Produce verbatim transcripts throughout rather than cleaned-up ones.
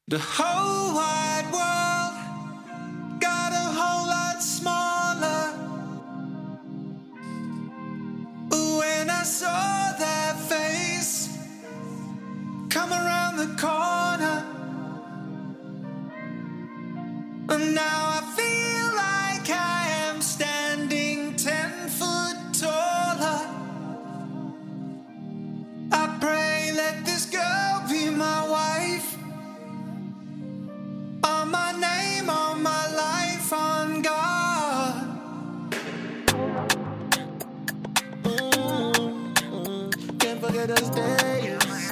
The whole wide world got a whole lot smaller. When I saw that face come around the corner, and now I feel like I am standing ten foot taller. I pray let this girl be my wife. On my name, on my life, on God. Mm-hmm. Can't forget those days.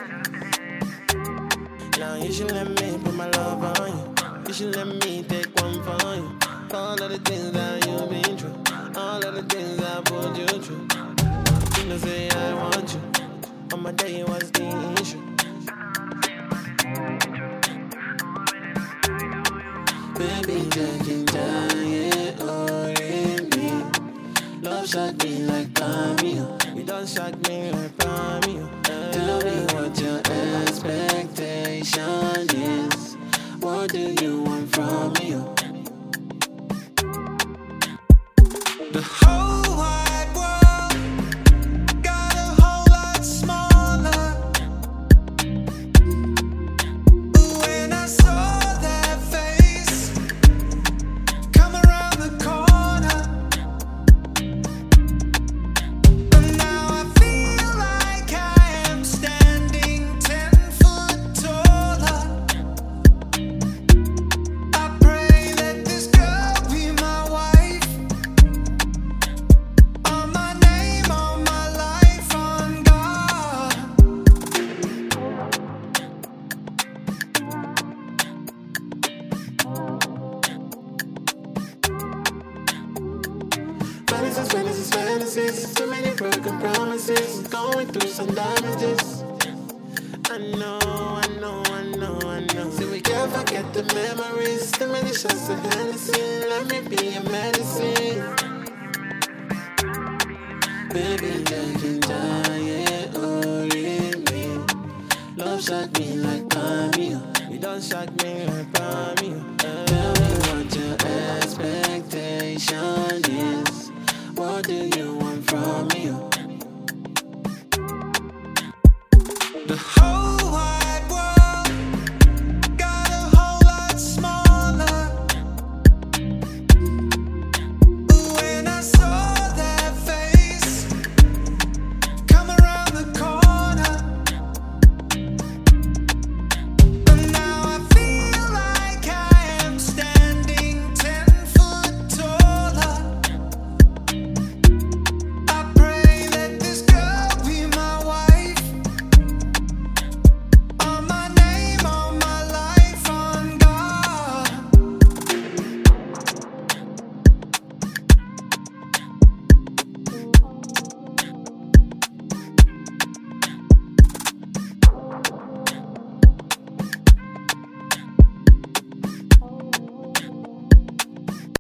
Now you should let me put my love on you. You should let me take one for you. All of the things that you've been through, all of the things I put you through. You know say I want you. On my day was the issue. Baby, judging giant or in me. Love shot me like Cameo. You don't shock me like Cameo. Tell me what your expectation is. What do you want from me? The whole wide world got a whole lot smaller. When I saw that face come around the corner, and now I feel like I am standing ten foot taller. I pray let this girl be my wife. On my name, on my life, on God. Fantasies, fantasies, fantasies. Too many broken promises. Going through some damages. I know, I know, I know, I know. See, we can't forget the memories. Too many shots of Hennessy. Let me be your medicine. Baby, judging giant or in me. Love shot me like Cameo. You don't shock me